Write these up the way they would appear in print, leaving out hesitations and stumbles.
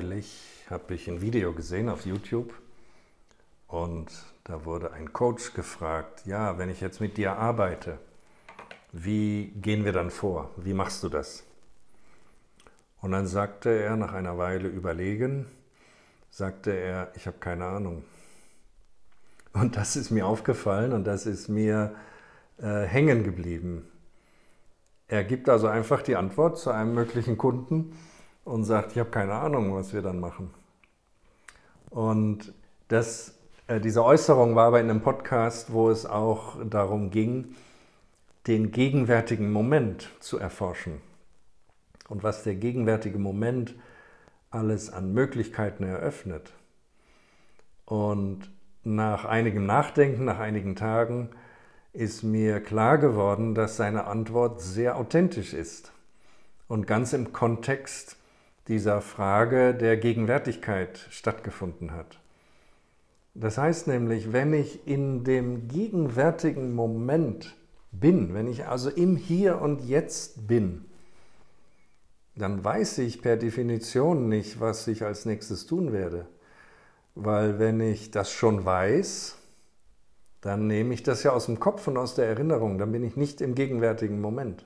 Neulich habe ich ein Video gesehen auf YouTube und da wurde ein Coach gefragt, ja, wenn ich jetzt mit dir arbeite, wie gehen wir dann vor? Wie machst du das? Und dann sagte er, nach einer Weile Überlegen, sagte er, ich habe keine Ahnung. Und das ist mir aufgefallen und das ist mir hängen geblieben. Er gibt also einfach die Antwort zu einem möglichen Kunden und sagt, ich habe keine Ahnung, was wir dann machen. Und diese Äußerung war aber in einem Podcast, wo es auch darum ging, den gegenwärtigen Moment zu erforschen. Und was der gegenwärtige Moment alles an Möglichkeiten eröffnet. Und nach einigem Nachdenken, nach einigen Tagen, ist mir klar geworden, dass seine Antwort sehr authentisch ist und ganz im Kontext dieser Frage der Gegenwärtigkeit stattgefunden hat. Das heißt nämlich, wenn ich in dem gegenwärtigen Moment bin, wenn ich also im Hier und Jetzt bin, dann weiß ich per Definition nicht, was ich als nächstes tun werde. Weil wenn ich das schon weiß, dann nehme ich das ja aus dem Kopf und aus der Erinnerung, dann bin ich nicht im gegenwärtigen Moment.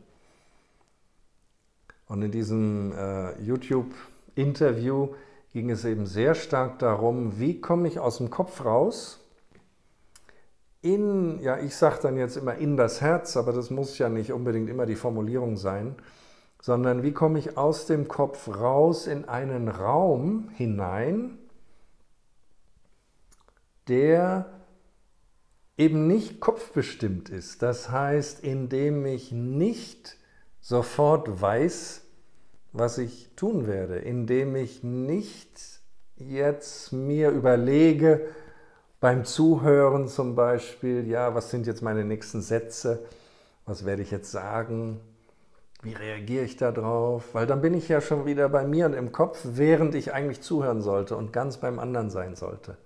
Und in diesem YouTube-Interview ging es eben sehr stark darum, wie komme ich aus dem Kopf raus, ich sage dann jetzt immer in das Herz, aber das muss ja nicht unbedingt immer die Formulierung sein, sondern wie komme ich aus dem Kopf raus in einen Raum hinein, der eben nicht kopfbestimmt ist. Das heißt, indem ich nicht sofort weiß, was ich tun werde, indem ich nicht jetzt mir überlege, beim Zuhören zum Beispiel, ja, was sind jetzt meine nächsten Sätze, was werde ich jetzt sagen, wie reagiere ich darauf, weil dann bin ich ja schon wieder bei mir und im Kopf, während ich eigentlich zuhören sollte und ganz beim anderen sein sollte.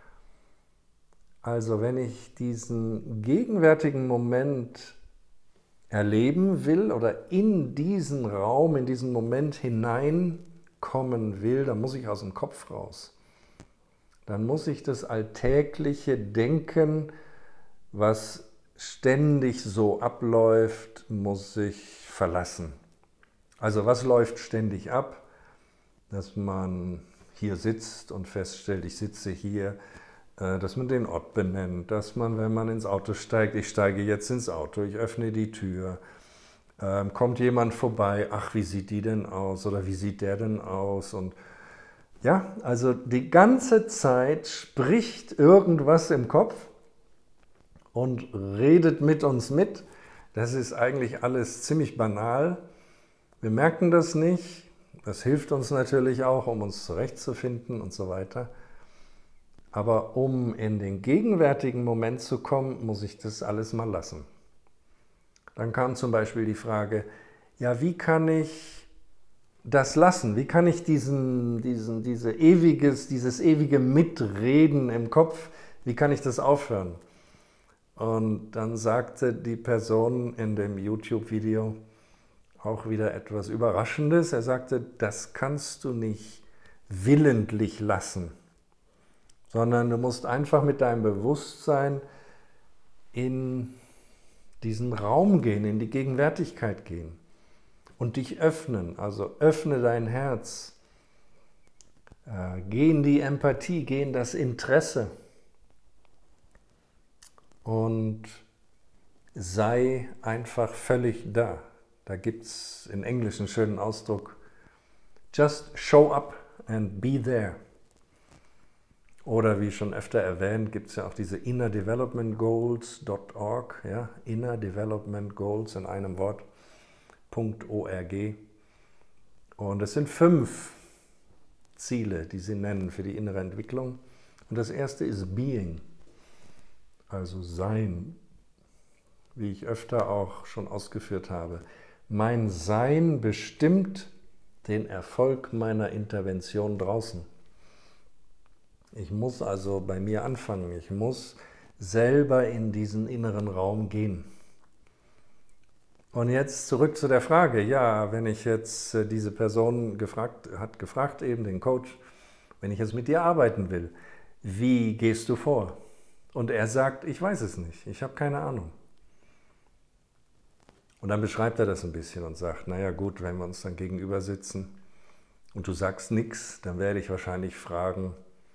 Also wenn ich diesen gegenwärtigen Moment erleben will oder in diesen Raum, in diesen Moment hineinkommen will, dann muss ich aus dem Kopf raus. Dann muss ich das alltägliche Denken, was ständig so abläuft, muss ich verlassen. Also was läuft ständig ab? Dass man hier sitzt und feststellt, ich sitze hier, dass man den Ort benennt, dass man, wenn man ins Auto steigt, ich steige jetzt ins Auto, ich öffne die Tür, kommt jemand vorbei, ach, wie sieht die denn aus oder wie sieht der denn aus? Und ja, also die ganze Zeit spricht irgendwas im Kopf und redet mit uns mit. Das ist eigentlich alles ziemlich banal. Wir merken das nicht. Das hilft uns natürlich auch, um uns zurechtzufinden und so weiter. Aber um in den gegenwärtigen Moment zu kommen, muss ich das alles mal lassen. Dann kam zum Beispiel die Frage, ja, wie kann ich das lassen? Wie kann ich dieses ewige Mitreden im Kopf, wie kann ich das aufhören? Und dann sagte die Person in dem YouTube-Video auch wieder etwas Überraschendes. Er sagte, das kannst du nicht willentlich lassen, sondern du musst einfach mit deinem Bewusstsein in diesen Raum gehen, in die Gegenwärtigkeit gehen und dich öffnen. Also öffne dein Herz, geh in die Empathie, geh in das Interesse und sei einfach völlig da. Da gibt es in Englisch einen schönen Ausdruck, just show up and be there. Oder wie schon öfter erwähnt, gibt es ja auch diese innerdevelopmentgoals.org, ja, innerdevelopmentgoals in einem Wort, .org. Und es sind 5 Ziele, die sie nennen für die innere Entwicklung. Und das erste ist Being, also Sein, wie ich öfter auch schon ausgeführt habe. Mein Sein bestimmt den Erfolg meiner Intervention draußen. Ich muss also bei mir anfangen, ich muss selber in diesen inneren Raum gehen. Und jetzt zurück zu der Frage, ja, wenn ich jetzt diese Person hat gefragt eben, den Coach, wenn ich jetzt mit dir arbeiten will, wie gehst du vor? Und er sagt, ich weiß es nicht, ich habe keine Ahnung. Und dann beschreibt er das ein bisschen und sagt, naja gut, wenn wir uns dann gegenüber sitzen und du sagst nichts, dann werde ich wahrscheinlich fragen,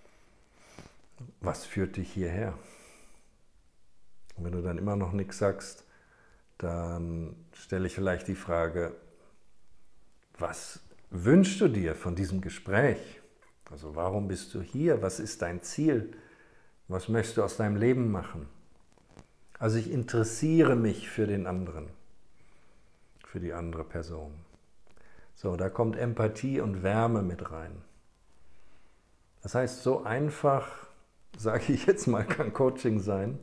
was führt dich hierher? Und wenn du dann immer noch nichts sagst, dann stelle ich vielleicht die Frage, was wünschst du dir von diesem Gespräch? Also warum bist du hier? Was ist dein Ziel? Was möchtest du aus deinem Leben machen? Also ich interessiere mich für den anderen, für die andere Person. So, da kommt Empathie und Wärme mit rein. Das heißt, so einfach, sage ich jetzt mal, kann Coaching sein.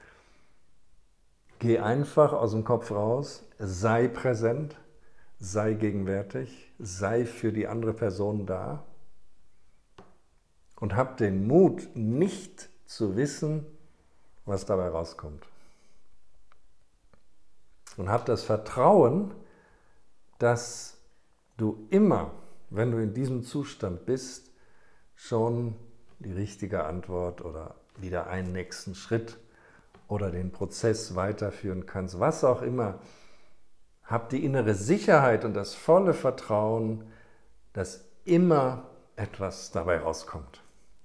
Geh einfach aus dem Kopf raus, sei präsent, sei gegenwärtig, sei für die andere Person da und hab den Mut, nicht zu wissen, was dabei rauskommt. Und hab das Vertrauen, dass du immer, wenn du in diesem Zustand bist, schon die richtige Antwort oder wieder einen nächsten Schritt oder den Prozess weiterführen kannst, was auch immer. Hab die innere Sicherheit und das volle Vertrauen, dass immer etwas dabei rauskommt.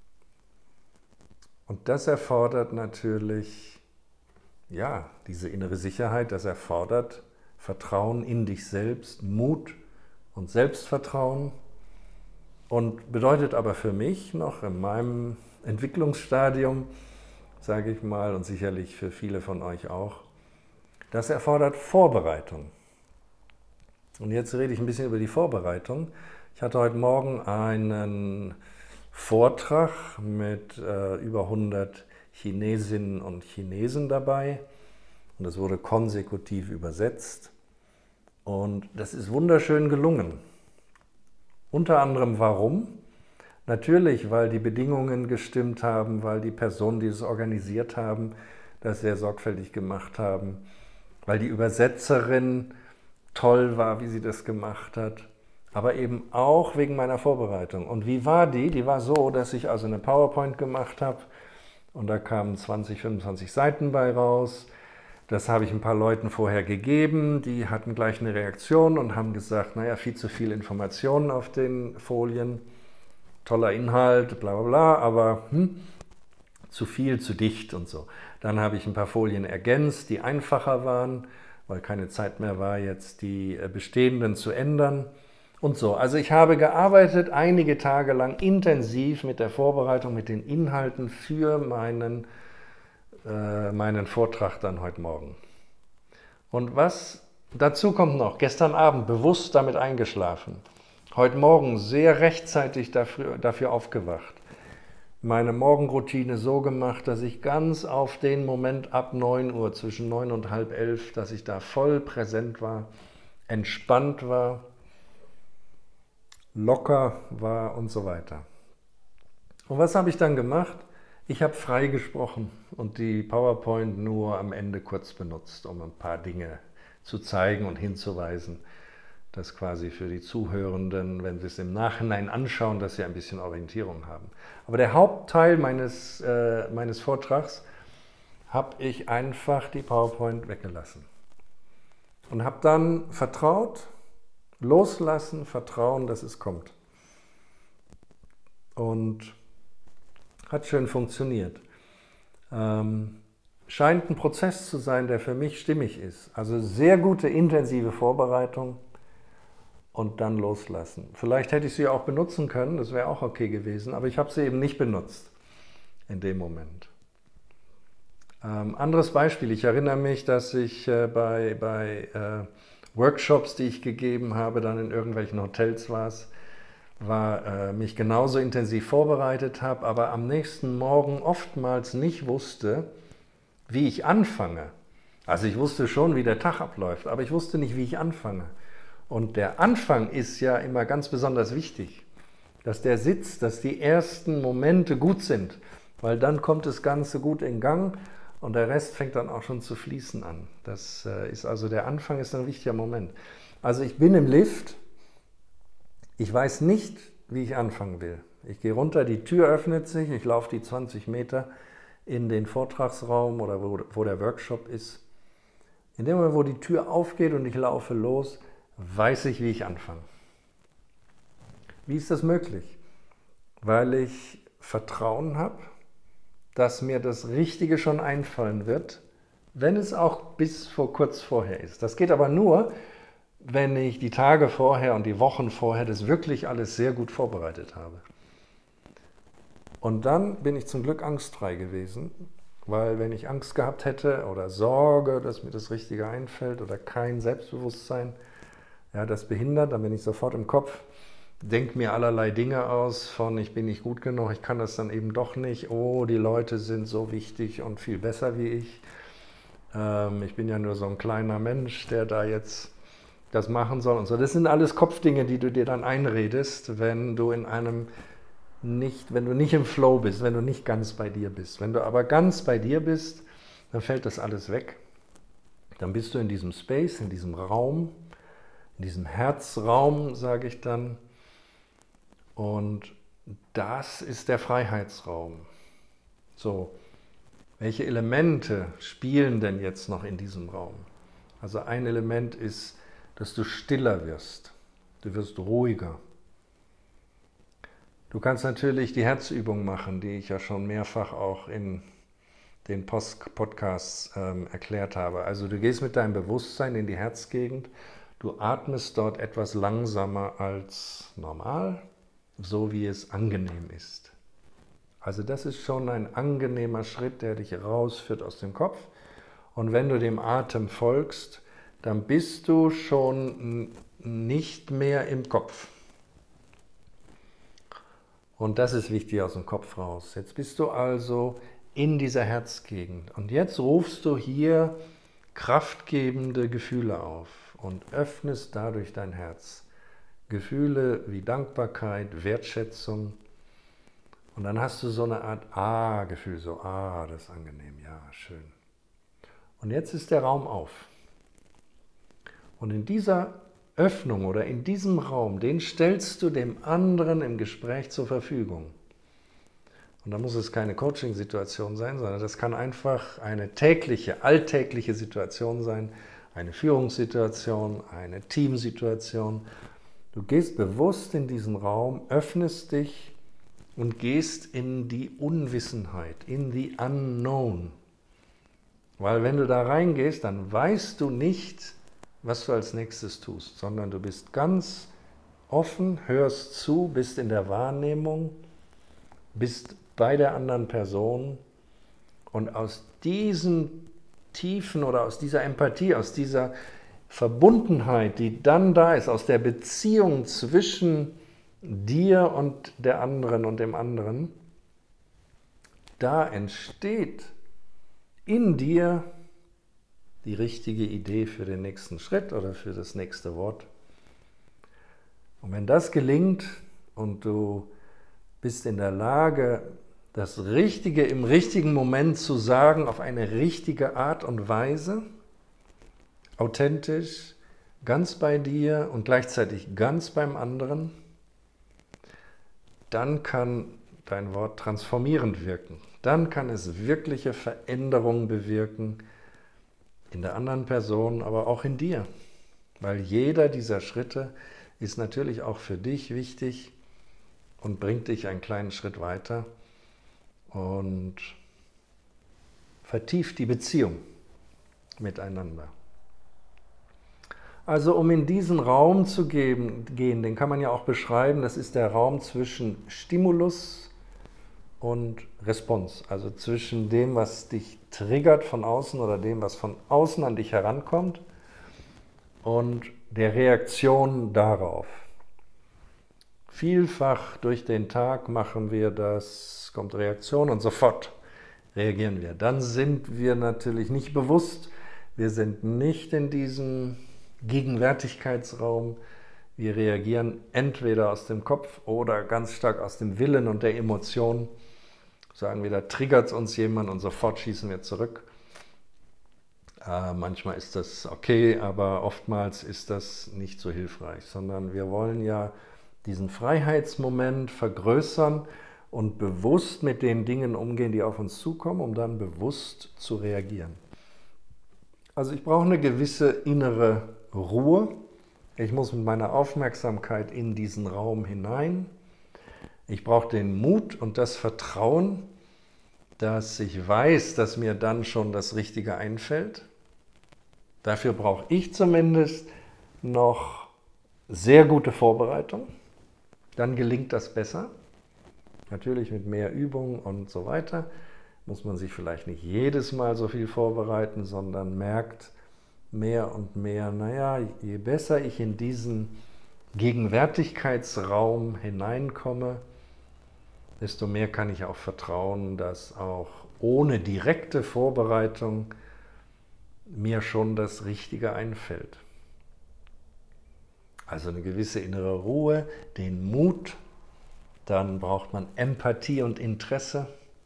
Und das erfordert natürlich, ja, diese innere Sicherheit, das erfordert Vertrauen in dich selbst, Mut und Selbstvertrauen und bedeutet aber für mich noch in meinem Entwicklungsstadium, sage ich mal, und sicherlich für viele von euch auch, das erfordert Vorbereitung. Und jetzt rede ich ein bisschen über die Vorbereitung. Ich hatte heute Morgen einen Vortrag mit über 100 Chinesinnen und Chinesen dabei und das wurde konsekutiv übersetzt und das ist wunderschön gelungen. Unter anderem warum? Natürlich, weil die Bedingungen gestimmt haben, weil die Personen, die es organisiert haben, das sehr sorgfältig gemacht haben, weil die Übersetzerin toll war, wie sie das gemacht hat, aber eben auch wegen meiner Vorbereitung. Und wie war die? Die war so, dass ich also eine PowerPoint gemacht habe und da kamen 20, 25 Seiten bei raus. Das habe ich ein paar Leuten vorher gegeben, die hatten gleich eine Reaktion und haben gesagt, naja, viel zu viel Informationen auf den Folien, toller Inhalt, bla bla bla, aber zu viel, zu dicht und so. Dann habe ich ein paar Folien ergänzt, die einfacher waren, weil keine Zeit mehr war, jetzt die bestehenden zu ändern und so. Also ich habe gearbeitet, einige Tage lang intensiv mit der Vorbereitung, mit den Inhalten für meinen Vortrag dann heute Morgen. Und was dazu kommt noch, gestern Abend bewusst damit eingeschlafen, heute Morgen sehr rechtzeitig dafür aufgewacht, meine Morgenroutine so gemacht, dass ich ganz auf den Moment ab 9 Uhr, zwischen 9 und halb 11, dass ich da voll präsent war, entspannt war, locker war und so weiter. Und was habe ich dann gemacht? Ich habe frei gesprochen und die PowerPoint nur am Ende kurz benutzt, um ein paar Dinge zu zeigen und hinzuweisen, dass quasi für die Zuhörenden, wenn sie es im Nachhinein anschauen, dass sie ein bisschen Orientierung haben. Aber der Hauptteil meines Vortrags habe ich einfach die PowerPoint weggelassen und habe dann vertraut, loslassen, vertrauen, dass es kommt. Und hat schön funktioniert. Scheint ein Prozess zu sein, der für mich stimmig ist. Also sehr gute, intensive Vorbereitung und dann loslassen. Vielleicht hätte ich sie auch benutzen können, das wäre auch okay gewesen, aber ich habe sie eben nicht benutzt in dem Moment. Anderes Beispiel, ich erinnere mich, dass ich bei Workshops, die ich gegeben habe, dann in irgendwelchen Hotels mich genauso intensiv vorbereitet habe, aber am nächsten Morgen oftmals nicht wusste, wie ich anfange. Also ich wusste schon, wie der Tag abläuft, aber ich wusste nicht, wie ich anfange. Und der Anfang ist ja immer ganz besonders wichtig, dass der sitzt, dass die ersten Momente gut sind, weil dann kommt das Ganze gut in Gang Und der Rest fängt dann auch schon zu fließen an. Das ist also, der Anfang ist ein wichtiger Moment. Also ich bin im Lift, ich weiß nicht, wie ich anfangen will. Ich gehe runter, die Tür öffnet sich, ich laufe die 20 Meter in den Vortragsraum oder wo der Workshop ist. In dem Moment, wo die Tür aufgeht und ich laufe los, weiß ich, wie ich anfange. Wie ist das möglich? Weil ich Vertrauen habe, dass mir das Richtige schon einfallen wird, wenn es auch bis vor kurz vorher ist. Das geht aber nur, wenn ich die Tage vorher und die Wochen vorher das wirklich alles sehr gut vorbereitet habe. Und dann bin ich zum Glück angstfrei gewesen, weil wenn ich Angst gehabt hätte oder Sorge, dass mir das Richtige einfällt oder kein Selbstbewusstsein, ja, das behindert, dann bin ich sofort im Kopf, denke mir allerlei Dinge aus von, ich bin nicht gut genug, ich kann das dann eben doch nicht, oh, die Leute sind so wichtig und viel besser wie ich. Ich bin ja nur so ein kleiner Mensch, der da jetzt das machen soll und so. Das sind alles Kopfdinge, die du dir dann einredest, wenn du nicht im Flow bist, wenn du nicht ganz bei dir bist. Wenn du aber ganz bei dir bist, dann fällt das alles weg. Dann bist du in diesem Space, in diesem Raum, in diesem Herzraum, sage ich dann. Und das ist der Freiheitsraum. So, welche Elemente spielen denn jetzt noch in diesem Raum? Also ein Element ist, dass du stiller wirst. Du wirst ruhiger. Du kannst natürlich die Herzübung machen, die ich ja schon mehrfach auch in den Podcasts erklärt habe. Also du gehst mit deinem Bewusstsein in die Herzgegend, du atmest dort etwas langsamer als normal, so wie es angenehm ist. Also das ist schon ein angenehmer Schritt, der dich rausführt aus dem Kopf. Und wenn du dem Atem folgst, dann bist du schon nicht mehr im Kopf. Und das ist wichtig aus dem Kopf raus. Jetzt bist du also in dieser Herzgegend. Und jetzt rufst du hier kraftgebende Gefühle auf und öffnest dadurch dein Herz. Gefühle wie Dankbarkeit, Wertschätzung. Und dann hast du so eine Art Ah-Gefühl, so das ist angenehm, ja, schön. Und jetzt ist der Raum auf. Und in dieser Öffnung oder in diesem Raum, den stellst du dem anderen im Gespräch zur Verfügung. Und da muss es keine Coaching-Situation sein, sondern das kann einfach eine tägliche, alltägliche Situation sein, eine Führungssituation, eine Teamsituation. Du gehst bewusst in diesen Raum, öffnest dich und gehst in die Unwissenheit, in the unknown. Weil wenn du da reingehst, dann weißt du nicht, was du als nächstes tust, sondern du bist ganz offen, hörst zu, bist in der Wahrnehmung, bist bei der anderen Person und aus diesen Tiefen oder aus dieser Empathie, aus dieser Verbundenheit, die dann da ist, aus der Beziehung zwischen dir und der anderen und dem anderen, da entsteht in dir die richtige Idee für den nächsten Schritt oder für das nächste Wort. Und wenn das gelingt und du bist in der Lage, das Richtige im richtigen Moment zu sagen, auf eine richtige Art und Weise, authentisch, ganz bei dir und gleichzeitig ganz beim anderen, dann kann dein Wort transformierend wirken. Dann kann es wirkliche Veränderungen bewirken in der anderen Person, aber auch in dir. Weil jeder dieser Schritte ist natürlich auch für dich wichtig und bringt dich einen kleinen Schritt weiter und vertieft die Beziehung miteinander. Also um in diesen Raum zu gehen, den kann man ja auch beschreiben, das ist der Raum zwischen Stimulus und Response, also zwischen dem, was dich triggert von außen oder dem, was von außen an dich herankommt und der Reaktion darauf. Vielfach durch den Tag machen wir das, kommt Reaktion und sofort reagieren wir. Dann sind wir natürlich nicht bewusst, wir sind nicht in diesem Gegenwärtigkeitsraum, wir reagieren entweder aus dem Kopf oder ganz stark aus dem Willen und der Emotion, sagen wir, da triggert uns jemand und sofort schießen wir zurück. Manchmal ist das okay, aber oftmals ist das nicht so hilfreich, sondern wir wollen ja diesen Freiheitsmoment vergrößern und bewusst mit den Dingen umgehen, die auf uns zukommen, um dann bewusst zu reagieren. Also ich brauche eine gewisse innere Ruhe. Ich muss mit meiner Aufmerksamkeit in diesen Raum hinein. Ich brauche den Mut und das Vertrauen, dass ich weiß, dass mir dann schon das Richtige einfällt. Dafür brauche ich zumindest noch sehr gute Vorbereitung. Dann gelingt das besser. Natürlich mit mehr Übung und so weiter. Muss man sich vielleicht nicht jedes Mal so viel vorbereiten, sondern merkt mehr und mehr, naja, je besser ich in diesen Gegenwärtigkeitsraum hineinkomme, desto mehr kann ich auch vertrauen, dass auch ohne direkte Vorbereitung mir schon das Richtige einfällt. Also eine gewisse innere Ruhe, den Mut, dann braucht man Empathie und Interesse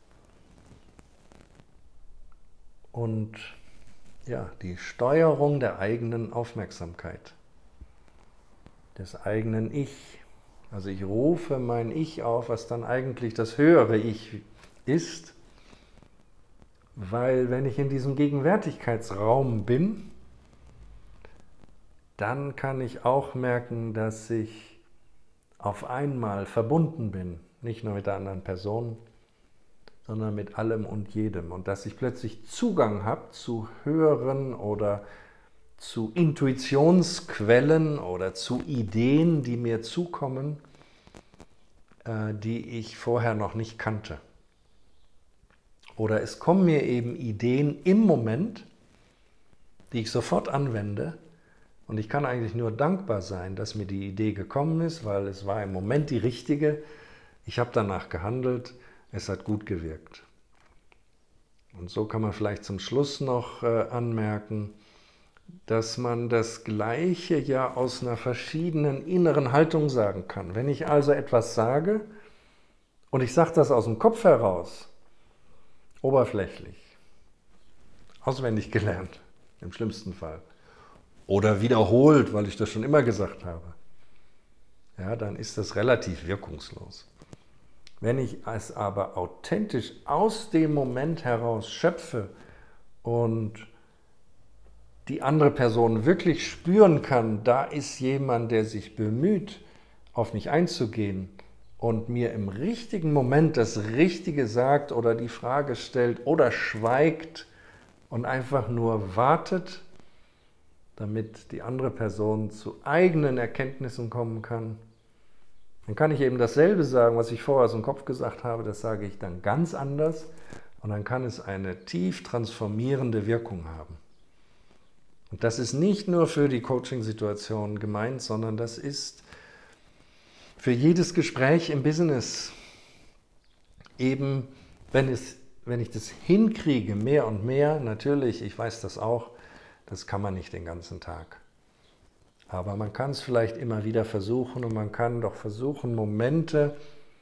und ja, die Steuerung der eigenen Aufmerksamkeit, des eigenen Ich. Also ich rufe mein Ich auf, was dann eigentlich das höhere Ich ist, weil wenn ich in diesem Gegenwärtigkeitsraum bin, dann kann ich auch merken, dass ich auf einmal verbunden bin, nicht nur mit der anderen Person, sondern mit allem und jedem. Und dass ich plötzlich Zugang habe zu höheren oder zu Intuitionsquellen oder zu Ideen, die mir zukommen, die ich vorher noch nicht kannte. Oder es kommen mir eben Ideen im Moment, die ich sofort anwende. Und ich kann eigentlich nur dankbar sein, dass mir die Idee gekommen ist, weil es war im Moment die richtige. Ich habe danach gehandelt, es hat gut gewirkt. Und so kann man vielleicht zum Schluss noch anmerken, dass man das Gleiche ja aus einer verschiedenen inneren Haltung sagen kann. Wenn ich also etwas sage und ich sage das aus dem Kopf heraus, oberflächlich, auswendig gelernt, im schlimmsten Fall, oder wiederholt, weil ich das schon immer gesagt habe, ja, dann ist das relativ wirkungslos. Wenn ich es aber authentisch aus dem Moment heraus schöpfe und die andere Person wirklich spüren kann, da ist jemand, der sich bemüht, auf mich einzugehen und mir im richtigen Moment das Richtige sagt oder die Frage stellt oder schweigt und einfach nur wartet, damit die andere Person zu eigenen Erkenntnissen kommen kann, dann kann ich eben dasselbe sagen, was ich vorher aus dem Kopf gesagt habe, das sage ich dann ganz anders und dann kann es eine tief transformierende Wirkung haben. Und das ist nicht nur für die Coaching-Situation gemeint, sondern das ist für jedes Gespräch im Business. Eben, wenn ich das hinkriege, mehr und mehr, natürlich, ich weiß das auch, das kann man nicht den ganzen Tag. Aber man kann es vielleicht immer wieder versuchen und man kann doch versuchen, Momente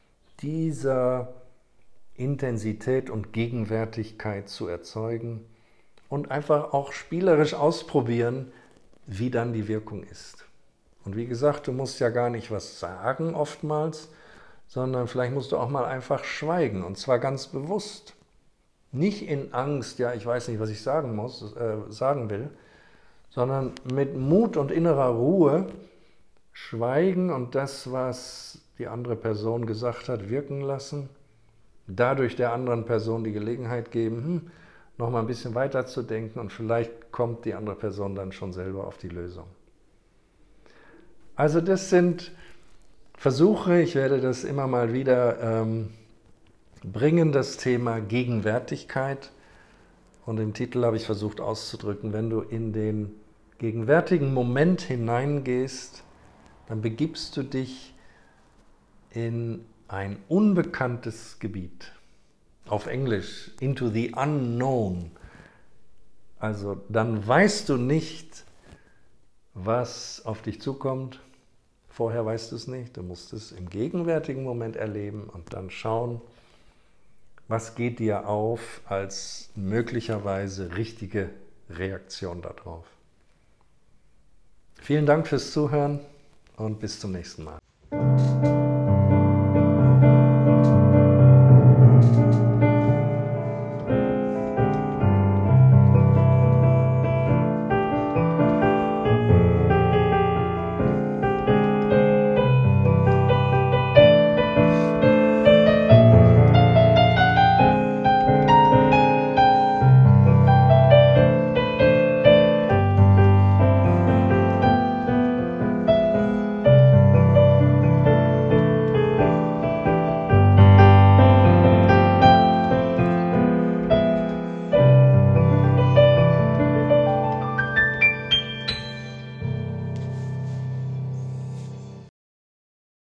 dieser Intensität und Gegenwärtigkeit zu erzeugen und einfach auch spielerisch ausprobieren, wie dann die Wirkung ist. Und wie gesagt, du musst ja gar nicht was sagen oftmals, sondern vielleicht musst du auch mal einfach schweigen und zwar ganz bewusst. Nicht in Angst, ja, ich weiß nicht, was ich sagen will, sondern mit Mut und innerer Ruhe schweigen und das, was die andere Person gesagt hat, wirken lassen, dadurch der anderen Person die Gelegenheit geben, noch mal ein bisschen weiter zu denken und vielleicht kommt die andere Person dann schon selber auf die Lösung. Also das sind Versuche, ich werde das immer mal wieder bringen, das Thema Gegenwärtigkeit. Und im Titel habe ich versucht auszudrücken, wenn du in den gegenwärtigen Moment hineingehst, dann begibst du dich in ein unbekanntes Gebiet. Auf Englisch, into the unknown. Also dann weißt du nicht, was auf dich zukommt. Vorher weißt du es nicht. Du musst es im gegenwärtigen Moment erleben und dann schauen, Was geht dir auf als möglicherweise richtige Reaktion darauf? Vielen Dank fürs Zuhören und bis zum nächsten Mal.